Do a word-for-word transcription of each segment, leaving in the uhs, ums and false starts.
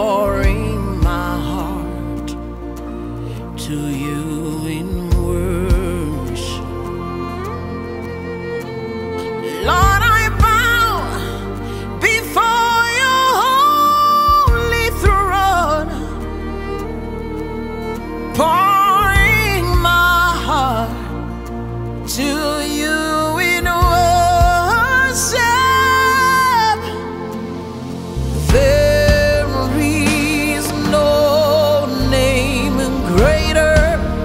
pouring my heart to you in worship. Lord, I bow before your holy throne, pouring my heart to you in worship. There is no name greater.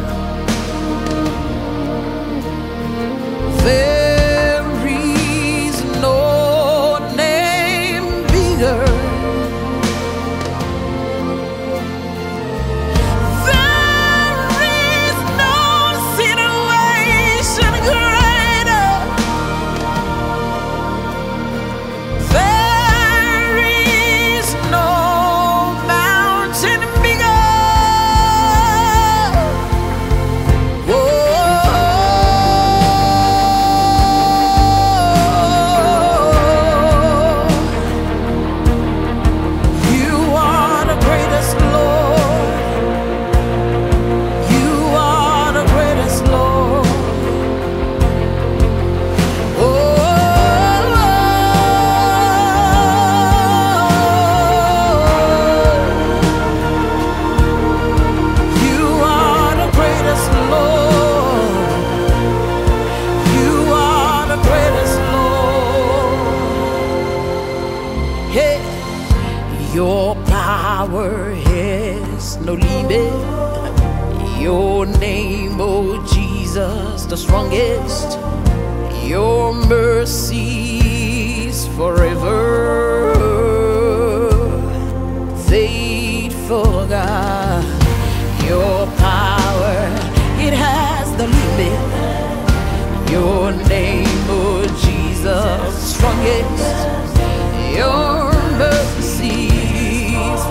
There is no name bigger. There is no situation greater. There is no mountain bigger. You are the greatest, Lord. You are the greatest, Lord. You are the greatest, Lord. You are the greatest, Lord. Hey, your power has no limit. Your name, oh Jesus, the strongest. Your mercies forever. Faithful God, your power, it has the limit. Your name, oh Jesus, strongest. Your mercies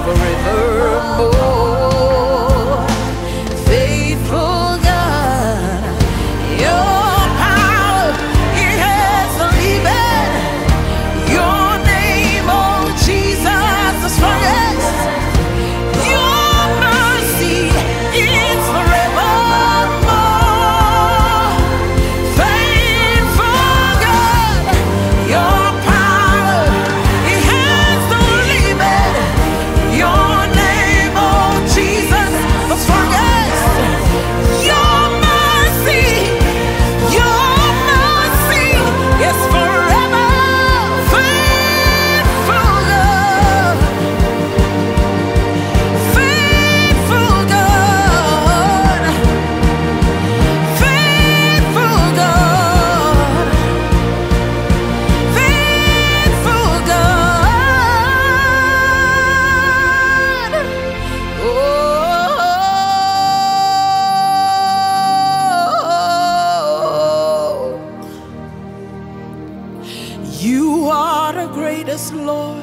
forevermore. Faithful God, your power, it has the limit. Your name, oh Jesus, the strongest. Your mercy is forevermore. Faithful God, your power, it has no limit. Your name, oh Jesus, the strongest. Your mercy, your mercy is forever. Faithful God, faithful God, faithful God, faithful God. Oh, you are the greatest, Lord.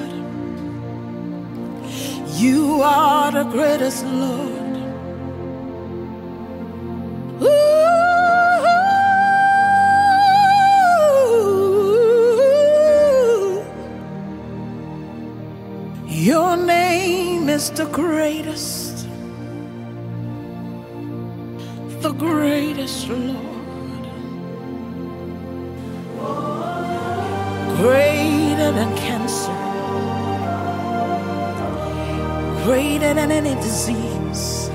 You are the greatest, Lord. Ooh. Your name is the greatest, the greatest, Lord. Greater than cancer, greater than any disease,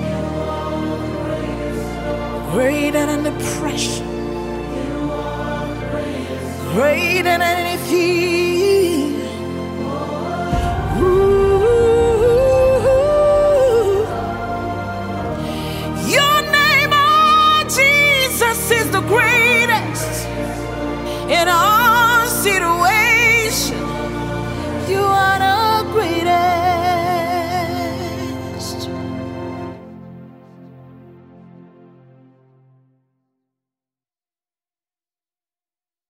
greater than depression, greater than any fear.